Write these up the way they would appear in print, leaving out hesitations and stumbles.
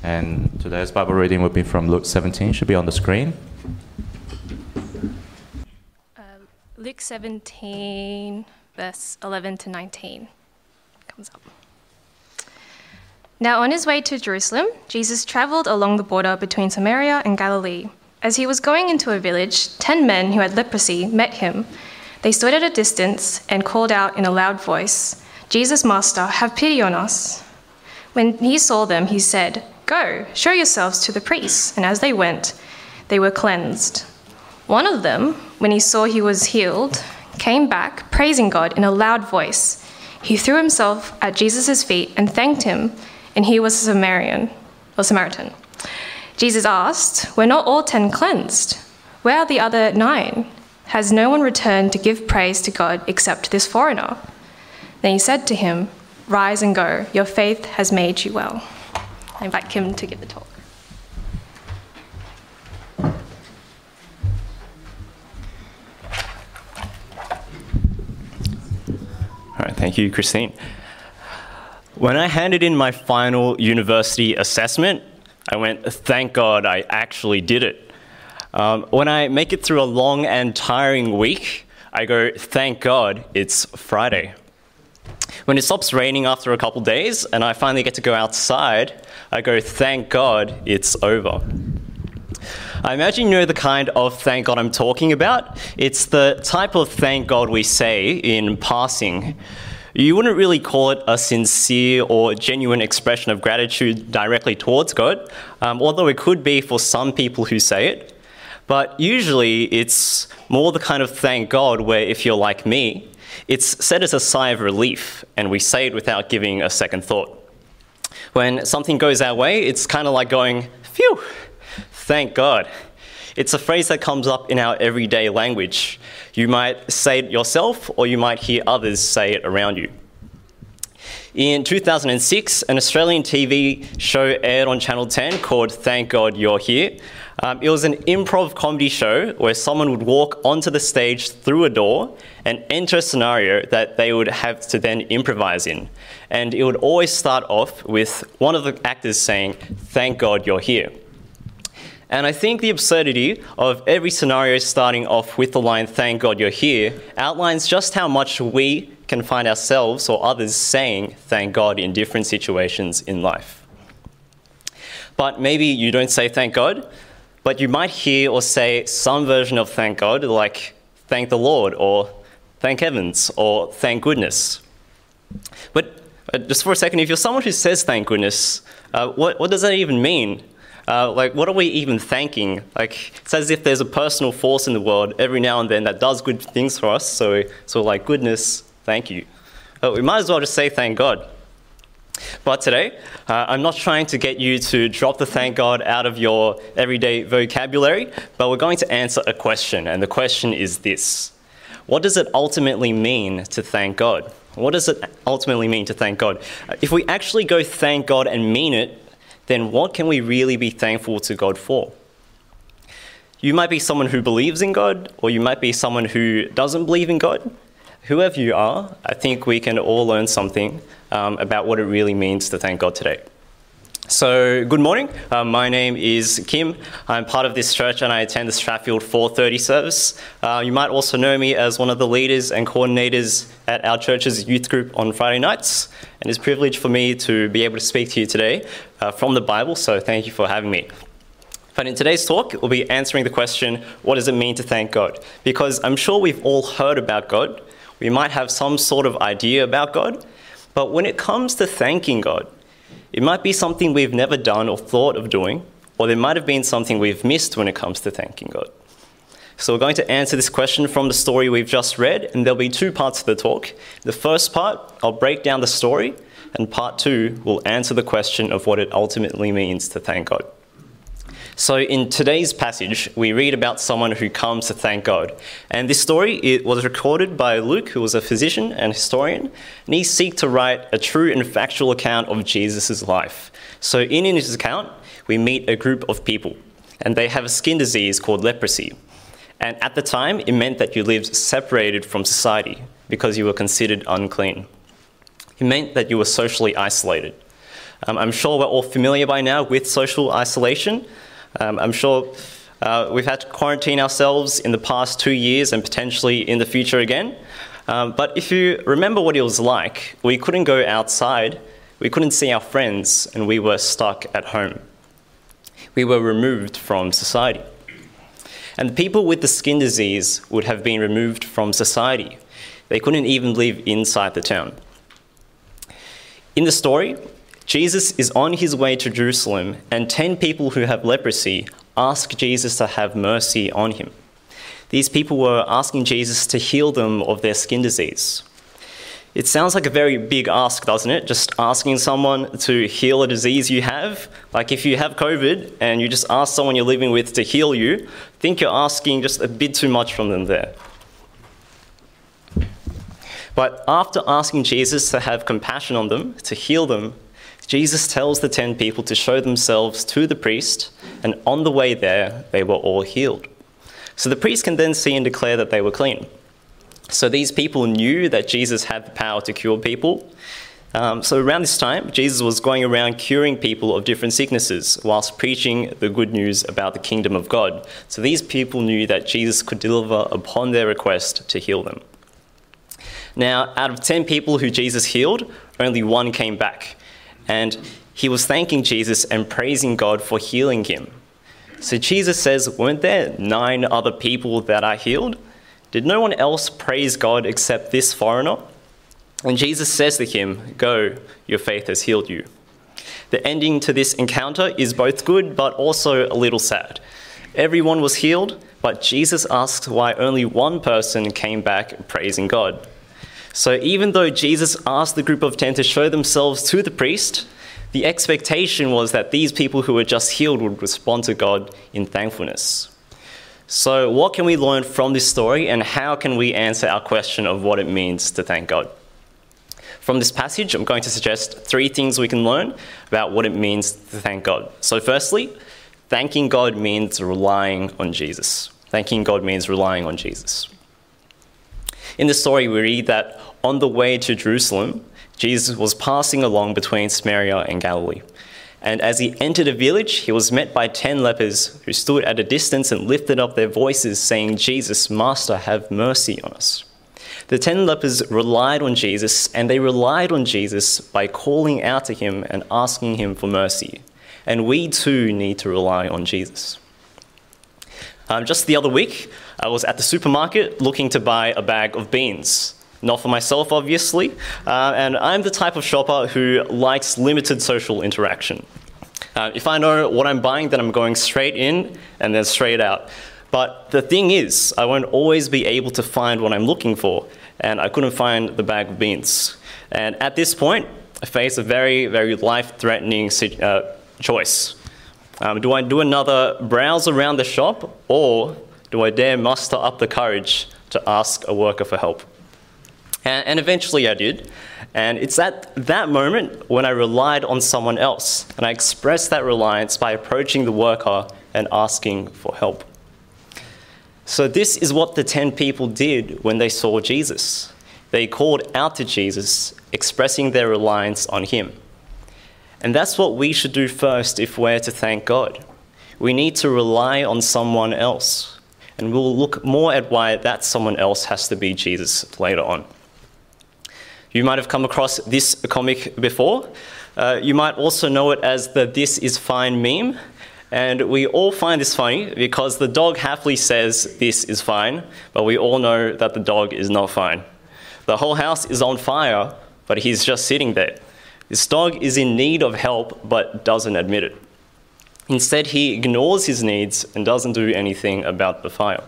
And today's Bible reading will be from Luke 17, should be on the screen. Luke 17, verse 11 to 19 comes up. Now on his way to Jerusalem, Jesus travelled along the border between Samaria and Galilee. As he was going into a village, 10 men who had leprosy met him. They stood at a distance and called out in a loud voice, "Jesus, Master, have pity on us." When he saw them, he said, "Go, show yourselves to the priests." And as they went, they were cleansed. One of them, when he saw he was healed, came back, praising God in a loud voice. He threw himself at Jesus' feet and thanked him, and he was a Samaritan. Jesus asked, "Were not all 10 cleansed? Where are the other 9? Has no one returned to give praise to God except this foreigner?" Then he said to him, "Rise and go. Your faith has made you well." I invite Kim to give the talk. All right, thank you, Christine. When I handed in my final university assessment, I went, thank God I actually did it. When I make it through a long and tiring week, I go, thank God it's Friday. When it stops raining after a couple days and I finally get to go outside, I go, thank God it's over. I imagine you know the kind of thank God I'm talking about. It's the type of thank God we say in passing. You wouldn't really call it a sincere or genuine expression of gratitude directly towards God, although it could be for some people who say it. But usually it's more the kind of thank God where, if you're like me, it's said as a sigh of relief, and we say it without giving a second thought. When something goes our way, it's kind of like going, phew, thank God. It's a phrase that comes up in our everyday language. You might say it yourself, or you might hear others say it around you. In 2006, an Australian TV show aired on Channel 10 called Thank God You're Here. It was an improv comedy show where someone would walk onto the stage through a door and enter a scenario that they would have to then improvise in. And it would always start off with one of the actors saying, "Thank God you're here." And I think the absurdity of every scenario starting off with the line, "Thank God you're here," outlines just how much we can find ourselves or others saying thank God in different situations in life. But maybe you don't say thank God, but you might hear or say some version of thank God, like thank the Lord, or thank heavens, or thank goodness. But just for a second, if you're someone who says thank goodness, what does that even mean? What are we even thanking? It's as if there's a personal force in the world every now and then that does good things for us. So like, goodness, thank you. We might as well just say thank God. But today, I'm not trying to get you to drop the thank God out of your everyday vocabulary, but we're going to answer a question. And the question is this: what does it ultimately mean to thank God? What does it ultimately mean to thank God? If we actually go thank God and mean it, then what can we really be thankful to God for? You might be someone who believes in God, or you might be someone who doesn't believe in God. Whoever you are, I think we can all learn something about what it really means to thank God today. So, good morning. My name is Kim. I'm part of this church and I attend the Strathfield 4:30 service. You might also know me as one of the leaders and coordinators at our church's youth group on Friday nights. And it's a privilege for me to be able to speak to you today from the Bible, so thank you for having me. But in today's talk, we'll be answering the question, what does it mean to thank God? Because I'm sure we've all heard about God. We might have some sort of idea about God. But when it comes to thanking God, it might be something we've never done or thought of doing, or there might have been something we've missed when it comes to thanking God. So we're going to answer this question from the story we've just read, and there'll be 2 parts to the talk. The first part, I'll break down the story, and part 2 will answer the question of what it ultimately means to thank God. So in today's passage, we read about someone who comes to thank God. And this story, it was recorded by Luke, who was a physician and historian, and he seeks to write a true and factual account of Jesus' life. So in his account, we meet a group of people, and they have a skin disease called leprosy. And at the time, it meant that you lived separated from society because you were considered unclean. It meant that you were socially isolated. I'm sure we're all familiar by now with social isolation. I'm sure we've had to quarantine ourselves in the past 2 years and potentially in the future again. But if you remember what it was like, we couldn't go outside, we couldn't see our friends, and we were stuck at home. We were removed from society. And the people with the skin disease would have been removed from society. They couldn't even live inside the town. In the story, Jesus is on his way to Jerusalem, and 10 people who have leprosy ask Jesus to have mercy on him. These people were asking Jesus to heal them of their skin disease. It sounds like a very big ask, doesn't it? Just asking someone to heal a disease you have. Like if you have COVID and you just ask someone you're living with to heal you, I think you're asking just a bit too much from them there. But after asking Jesus to have compassion on them, to heal them, Jesus tells the 10 people to show themselves to the priest, and on the way there, they were all healed. So the priest can then see and declare that they were clean. So these people knew that Jesus had the power to cure people. So around this time, Jesus was going around curing people of different sicknesses whilst preaching the good news about the kingdom of God. So these people knew that Jesus could deliver upon their request to heal them. Now, out of 10 people who Jesus healed, only one came back. And he was thanking Jesus and praising God for healing him. So Jesus says, weren't there 9 other people that I healed? Did no one else praise God except this foreigner? And Jesus says to him, go, your faith has healed you. The ending to this encounter is both good but also a little sad. Everyone was healed, but Jesus asks why only one person came back praising God. So even though Jesus asked the group of 10 to show themselves to the priest, the expectation was that these people who were just healed would respond to God in thankfulness. So what can we learn from this story, and how can we answer our question of what it means to thank God? From this passage, I'm going to suggest 3 things we can learn about what it means to thank God. So firstly, thanking God means relying on Jesus. Thanking God means relying on Jesus. In the story, we read that on the way to Jerusalem, Jesus was passing along between Samaria and Galilee. And as he entered a village, he was met by 10 lepers who stood at a distance and lifted up their voices, saying, Jesus, Master, have mercy on us. The 10 lepers relied on Jesus, and they relied on Jesus by calling out to him and asking him for mercy. And we too need to rely on Jesus. Just the other week, I was at the supermarket looking to buy a bag of beans. Not for myself, obviously, and I'm the type of shopper who likes limited social interaction. If I know what I'm buying, then I'm going straight in and then straight out. But the thing is, I won't always be able to find what I'm looking for, and I couldn't find the bag of beans. And at this point, I face a very, very life-threatening choice. Do I do another browse around the shop, or do I dare muster up the courage to ask a worker for help? And eventually I did. And it's at that moment when I relied on someone else, and I expressed that reliance by approaching the worker and asking for help. So this is what the 10 people did when they saw Jesus. They called out to Jesus, expressing their reliance on him. And that's what we should do first if we're to thank God. We need to rely on someone else. And we'll look more at why that someone else has to be Jesus later on. You might have come across this comic before. You might also know it as the "This is fine" meme. And we all find this funny because the dog happily says this is fine, but we all know that the dog is not fine. The whole house is on fire, but he's just sitting there. This dog is in need of help, but doesn't admit it. Instead, he ignores his needs and doesn't do anything about the fire.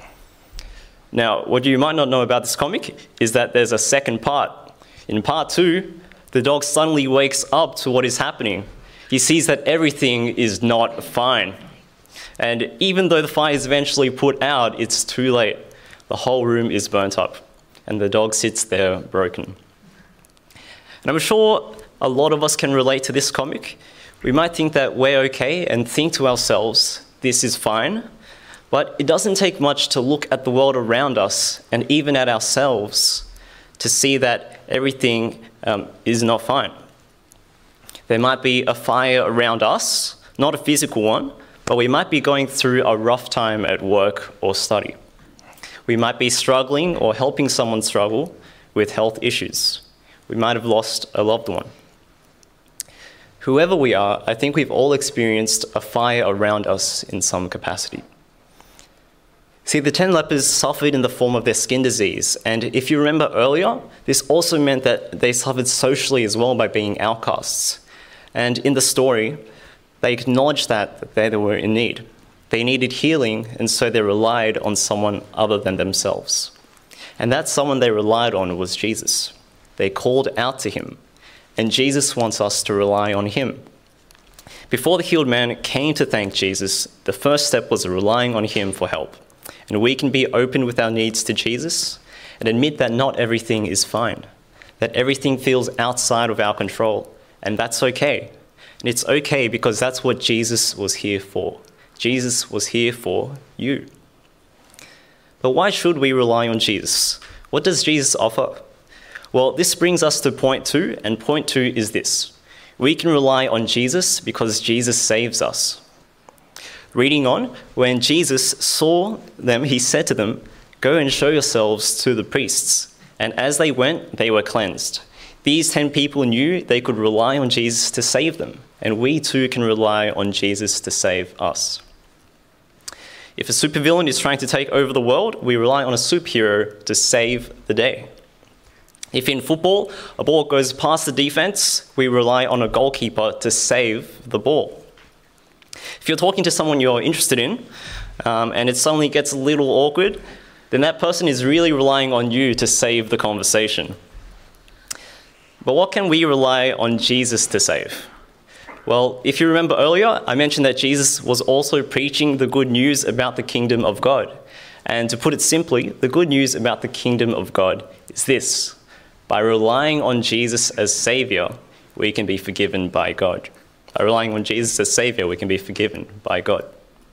Now, what you might not know about this comic is that there's a second part. In part 2, the dog suddenly wakes up to what is happening. He sees that everything is not fine. And even though the fire is eventually put out, it's too late. The whole room is burnt up, and the dog sits there broken. And I'm sure a lot of us can relate to this comic. We might think that we're okay and think to ourselves, this is fine. But it doesn't take much to look at the world around us and even at ourselves to see that everything is not fine. There might be a fire around us, not a physical one, but we might be going through a rough time at work or study. We might be struggling or helping someone struggle with health issues. We might have lost a loved one. Whoever we are, I think we've all experienced a fire around us in some capacity. See, the 10 lepers suffered in the form of their skin disease, and if you remember earlier, this also meant that they suffered socially as well by being outcasts. And in the story, they acknowledged that they were in need. They needed healing, and so they relied on someone other than themselves. And that someone they relied on was Jesus. They called out to him, and Jesus wants us to rely on him. Before the healed man came to thank Jesus, the first step was relying on him for help. And we can be open with our needs to Jesus and admit that not everything is fine, that everything feels outside of our control, and that's okay. And it's okay because that's what Jesus was here for. Jesus was here for you. But why should we rely on Jesus? What does Jesus offer? Well, this brings us to point 2, and point 2 is this. We can rely on Jesus because Jesus saves us. Reading on, when Jesus saw them, he said to them, "Go and show yourselves to the priests." And as they went, they were cleansed. These 10 people knew they could rely on Jesus to save them, and we too can rely on Jesus to save us. If a supervillain is trying to take over the world, we rely on a superhero to save the day. If in football, a ball goes past the defense, we rely on a goalkeeper to save the ball. If you're talking to someone you're interested in, and it suddenly gets a little awkward, then that person is really relying on you to save the conversation. But what can we rely on Jesus to save? Well, if you remember earlier, I mentioned that Jesus was also preaching the good news about the kingdom of God. And to put it simply, the good news about the kingdom of God is this: by relying on Jesus as Savior, we can be forgiven by God. By relying on Jesus as Savior, we can be forgiven by God.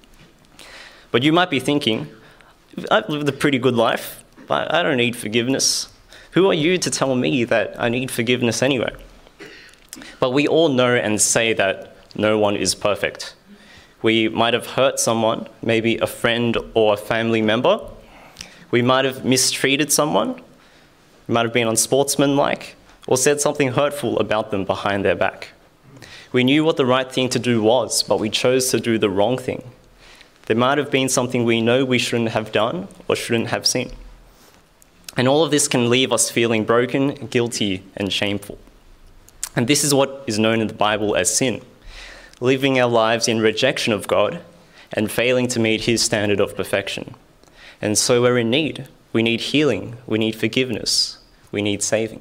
But you might be thinking, I've lived a pretty good life, but I don't need forgiveness. Who are you to tell me that I need forgiveness anyway? But we all know and say that no one is perfect. We might have hurt someone, maybe a friend or a family member. We might have mistreated someone. We might have been unsportsmanlike or said something hurtful about them behind their back. We knew what the right thing to do was, but we chose to do the wrong thing. There might have been something we know we shouldn't have done or shouldn't have seen. And all of this can leave us feeling broken, guilty, and shameful. And this is what is known in the Bible as sin, living our lives in rejection of God and failing to meet his standard of perfection. And so we're in need. We need healing. We need forgiveness. We need saving.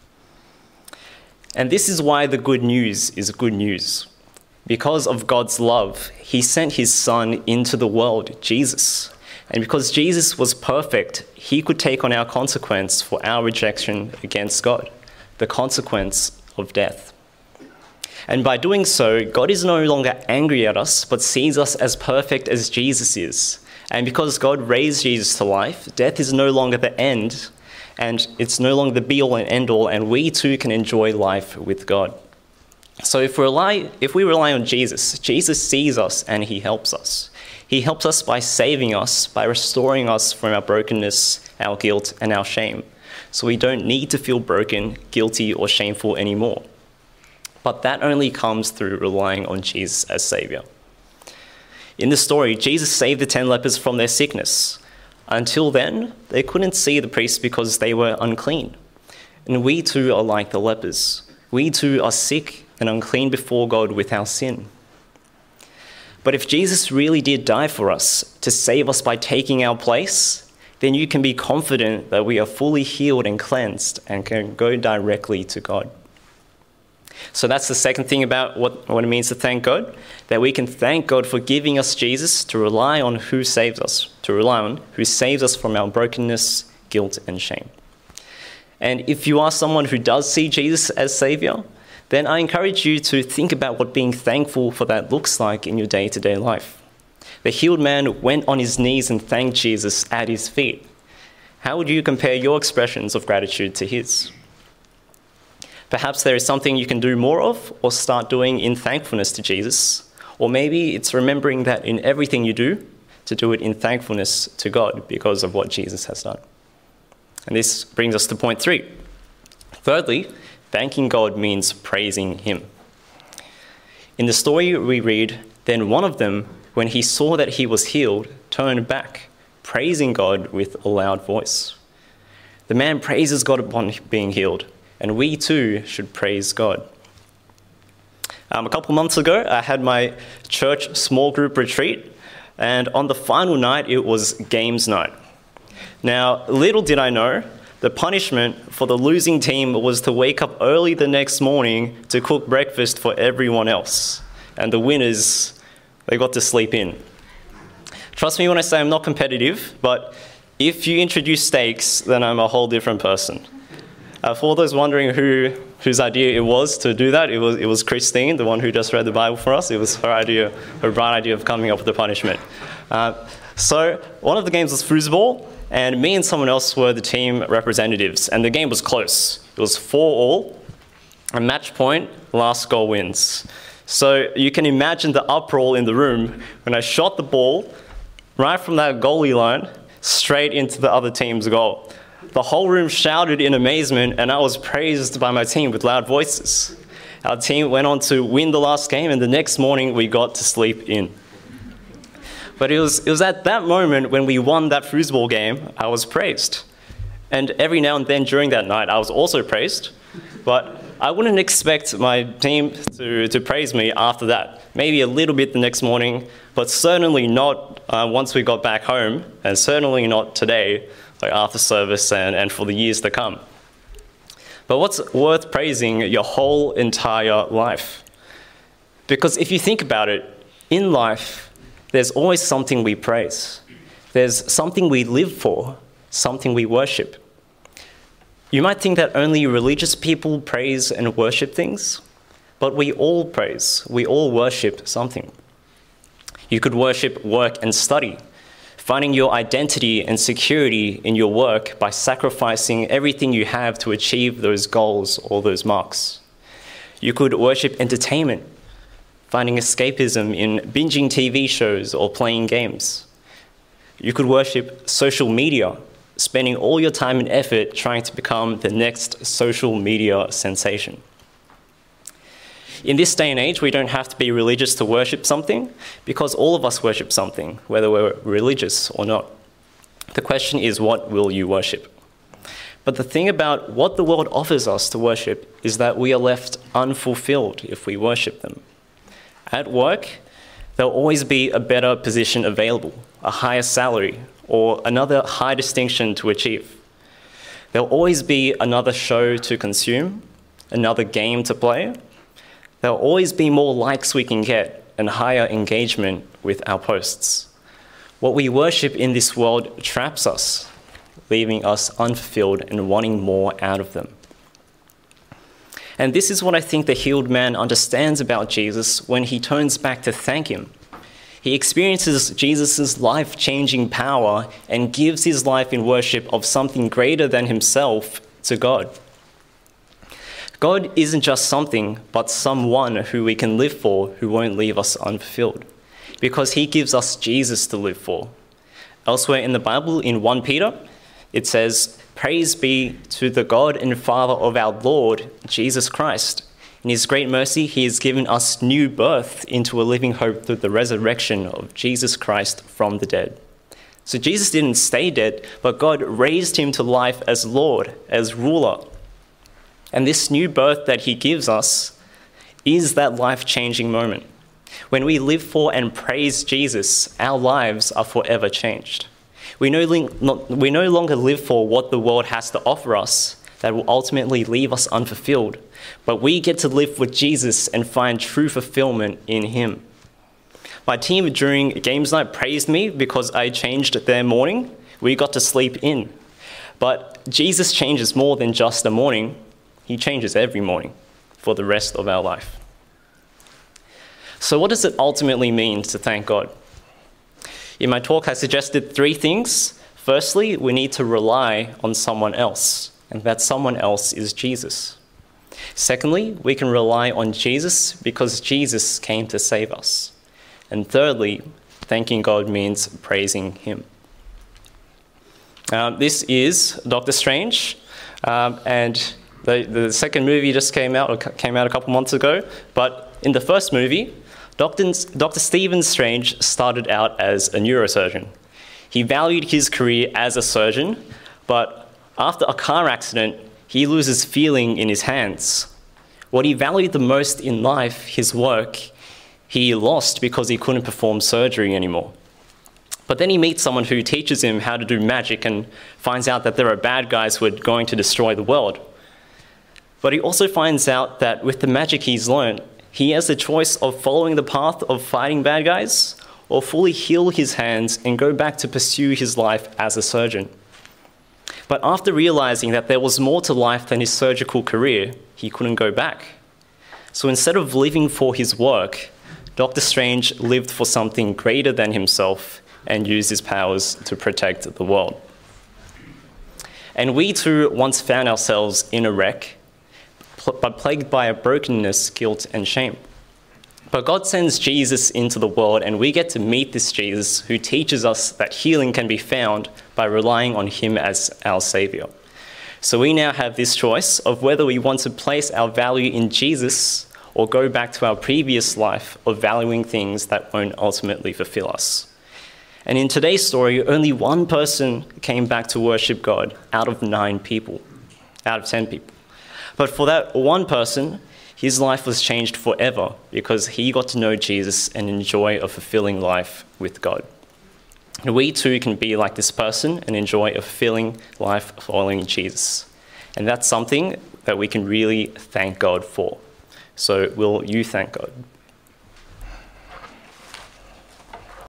And this is why the good news is good news. Because of God's love, he sent his Son into the world, Jesus. And because Jesus was perfect, he could take on our consequence for our rejection against God, the consequence of death. And by doing so, God is no longer angry at us, but sees us as perfect as Jesus is. And because God raised Jesus to life, death is no longer the end, and it's no longer the be-all and end-all, and we too can enjoy life with God. So if we rely on Jesus, Jesus sees us and he helps us. He helps us by saving us, by restoring us from our brokenness, our guilt, and our shame. So we don't need to feel broken, guilty, or shameful anymore. But that only comes through relying on Jesus as Savior. In the story, Jesus saved the 10 lepers from their sickness. Until then, they couldn't see the priests because they were unclean. And we too are like the lepers. We too are sick and unclean before God with our sin. But if Jesus really did die for us to save us by taking our place, then you can be confident that we are fully healed and cleansed and can go directly to God. So that's the second thing about what it means to thank God, that we can thank God for giving us Jesus to rely on who saves us, who saves us from our brokenness, guilt, and shame. And if you are someone who does see Jesus as Savior, then I encourage you to think about what being thankful for that looks like in your day-to-day life. The healed man went on his knees and thanked Jesus at his feet. How would you compare your expressions of gratitude to his? Perhaps there is something you can do more of or start doing in thankfulness to Jesus. Or maybe it's remembering that in everything you do, to do it in thankfulness to God because of what Jesus has done. And this brings us to point 3. Thirdly, thanking God means praising him. In the story we read, then one of them, when he saw that he was healed, turned back, praising God with a loud voice. The man praises God upon being healed, and we too should praise God. A couple months ago, I had my church small group retreat, and on the final night, it was games night. Now, little did I know, the punishment for the losing team was to wake up early the next morning to cook breakfast for everyone else. And the winners, they got to sleep in. Trust me when I say I'm not competitive, but if you introduce steaks, then I'm a whole different person. For those wondering whose idea it was to do that, it was Christine, the one who just read the Bible for us. It was her bright idea of coming up with the punishment. So one of the games was foosball, and me and someone else were the team representatives, and the game was close. It was 4-4, a match point, last goal wins. So you can imagine the uproar in the room when I shot the ball right from that goalie line straight into the other team's goal. The whole room shouted in amazement, and I was praised by my team with loud voices. Our team went on to win the last game, and the next morning we got to sleep in. But it was at that moment when we won that foosball game, I was praised. And every now and then during that night, I was also praised. But I wouldn't expect my team to praise me after that. Maybe a little bit the next morning, but certainly not once we got back home, and certainly not today, like after service and for the years to come. But what's worth praising your whole entire life? Because if you think about it, in life, there's always something we praise. There's something we live for, something we worship. You might think that only religious people praise and worship things, but we all praise, we all worship something. You could worship work and study, finding your identity and security in your work by sacrificing everything you have to achieve those goals or those marks. You could worship entertainment, finding escapism in binging TV shows or playing games. You could worship social media, spending all your time and effort trying to become the next social media sensation. In this day and age, we don't have to be religious to worship something, because all of us worship something, whether we're religious or not. The question is, what will you worship? But the thing about what the world offers us to worship is that we are left unfulfilled if we worship them. At work, there'll always be a better position available, a higher salary, or another high distinction to achieve. There'll always be another show to consume, another game to play. There'll always be more likes we can get and higher engagement with our posts. What we worship in this world traps us, leaving us unfulfilled and wanting more out of them. And this is what I think the healed man understands about Jesus when he turns back to thank him. He experiences Jesus' life-changing power and gives his life in worship of something greater than himself to God. God isn't just something, but someone who we can live for who won't leave us unfulfilled, because he gives us Jesus to live for. Elsewhere in the Bible, in 1 Peter, it says, "Praise be to the God and Father of our Lord, Jesus Christ. In his great mercy, he has given us new birth into a living hope through the resurrection of Jesus Christ from the dead." So Jesus didn't stay dead, but God raised him to life as Lord, as ruler. And this new birth that he gives us is that life-changing moment. When we live for and praise Jesus, our lives are forever changed. We no longer live for what the world has to offer us that will ultimately leave us unfulfilled, but we get to live with Jesus and find true fulfillment in him. My team during games night praised me because I changed their morning. We got to sleep in. But Jesus changes more than just a morning. He changes every morning for the rest of our life. So what does it ultimately mean to thank God? In my talk, I suggested 3 things. Firstly, we need to rely on someone else, and that someone else is Jesus. Secondly, we can rely on Jesus because Jesus came to save us. And thirdly, thanking God means praising him. This is Doctor Strange, and the second movie just came out a couple months ago. But in the first movie, Dr. Stephen Strange started out as a neurosurgeon. He valued his career as a surgeon, but after a car accident, he loses feeling in his hands. What he valued the most in life, his work, he lost because he couldn't perform surgery anymore. But then he meets someone who teaches him how to do magic and finds out that there are bad guys who are going to destroy the world. But he also finds out that with the magic he's learned, he has the choice of following the path of fighting bad guys or fully heal his hands and go back to pursue his life as a surgeon. But after realizing that there was more to life than his surgical career, he couldn't go back. So instead of living for his work, Dr. Strange lived for something greater than himself and used his powers to protect the world. And we too once found ourselves in a wreck, but plagued by a brokenness, guilt, and shame. But God sends Jesus into the world, and we get to meet this Jesus who teaches us that healing can be found by relying on him as our Savior. So we now have this choice of whether we want to place our value in Jesus or go back to our previous life of valuing things that won't ultimately fulfill us. And in today's story, only one person came back to worship God out of 10 people. But for that one person, his life was changed forever because he got to know Jesus and enjoy a fulfilling life with God. And we too can be like this person and enjoy a fulfilling life following Jesus. And that's something that we can really thank God for. So will you thank God?